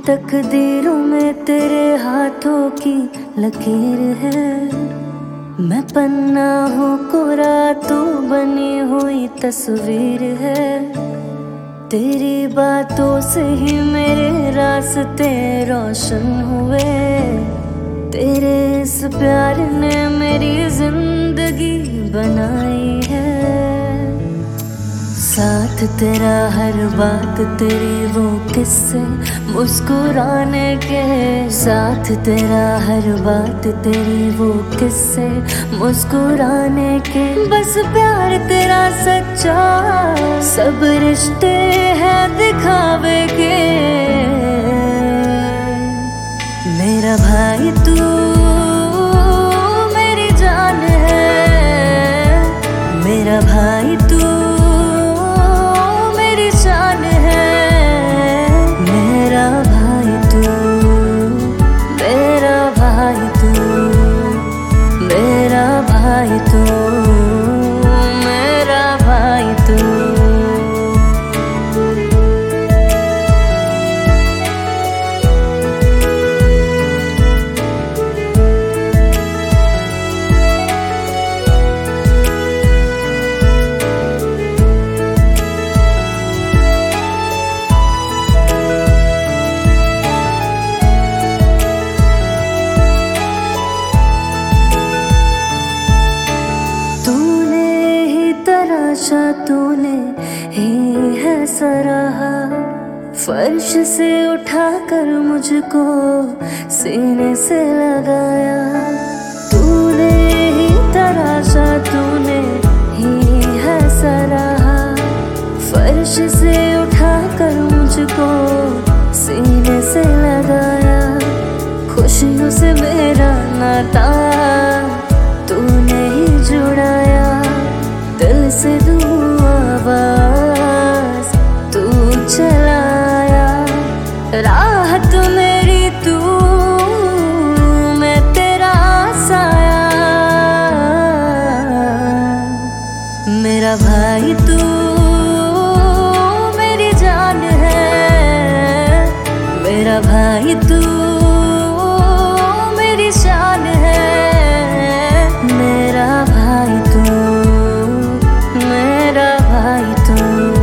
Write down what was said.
तकदीरों में तेरे हाथों की लकीर है। मैं पन्ना हूँ कोरा, तू बनी हुई तस्वीर है। तेरी बातों से ही मेरे रास्ते रोशन हुए। तेरे इस प्यार ने मेरी जिंदगी बनाई है। साथ तेरा हर बात तेरी वो किस्से मुस्कुराने के। साथ तेरा हर बात तेरी वो किस्से मुस्कुराने के। बस प्यार तेरा सच्चा, सब रिश्ते हैं दिखावे के। मेरा भाई तू मेरी जान है। मेरा भाई तू शान है। मेरा भाई तू, मेरा भाई तू, मेरा भाई तू, मेरा भाई तू। तूने ही है सराहा, फर्श से उठाकर मुझको सीने से लगाया। तूने ही तराशा, तूने ही है सराहा, फर्श से उठाकर मुझको सीने से लगाया। खुशियों से मेरा नाता तूने ही जुड़ाया। दिल से आवाज तू चलाया। राहत मेरी तू, मैं तेरा साया। मेरा भाई तू मेरी जान है। मेरा भाई तू मेरी शान है। मेरा भाई तू, मेरा भाई तू।